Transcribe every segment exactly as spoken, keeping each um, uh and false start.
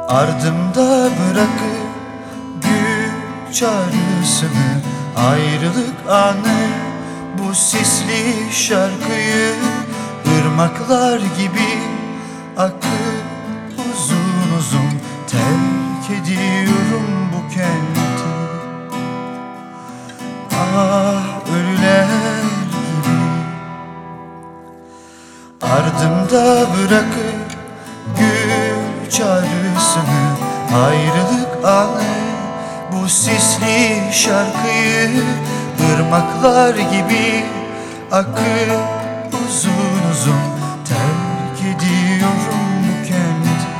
Ardımda bırakıp güç çağrısını, ayrılık anı, bu sisli şarkıyı ırmaklar gibi akıp uzun uzun terk ediyorum bu kenti. Ah ölüler gibi ardımda bırakıp gül çağrısını, ayrılık anı, bu sisli şarkıyı ırmaklar gibi akıp uzun uzun terk ediyorum bu kenti.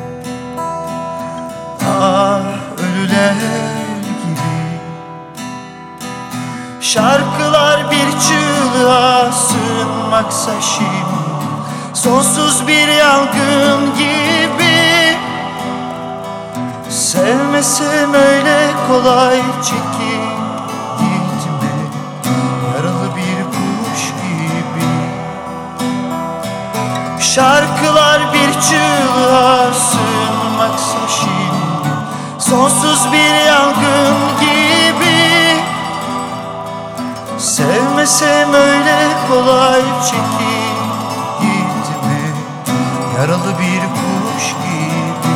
Ah ölüler gibi şarkılar bir çığlığa sığınmaksa şimdi, sonsuz bir yangın gibi. Sevmesem öyle kolay çekip gitme, yaralı bir kuş gibi. Şarkılar bir çığlığa sığınmaksa şimdi, sonsuz bir yangın gibi. Sevmesem öyle kolay çekip gitme, yaralı bir kuş gibi.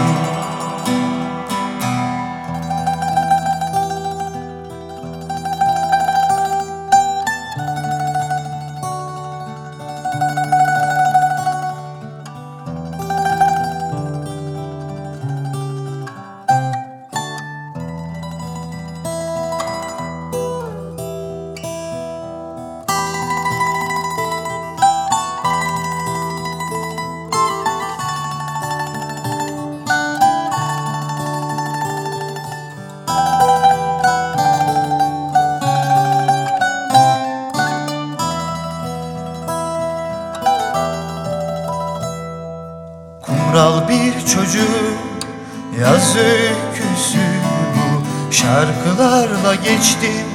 Kumral bir çocuk yaz öyküsü bu, şarkılarla geçtim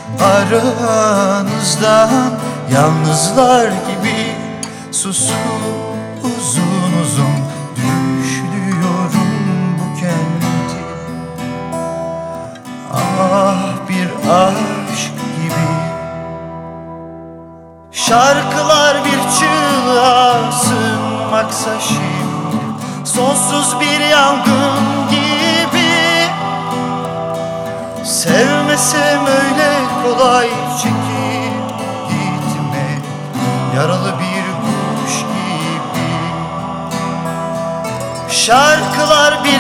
aranızdan. Yalnızlar gibi susup uzun uzun düşlüyorum bu kenti. Ah bir aşk gibi şarkılar bir çığlığa sığınmaksa şimdi, sonsuz bir yangın gibi. Sevmesem öyle kolay çekip gitmek, yaralı bir kuş gibi. Şarkılar bir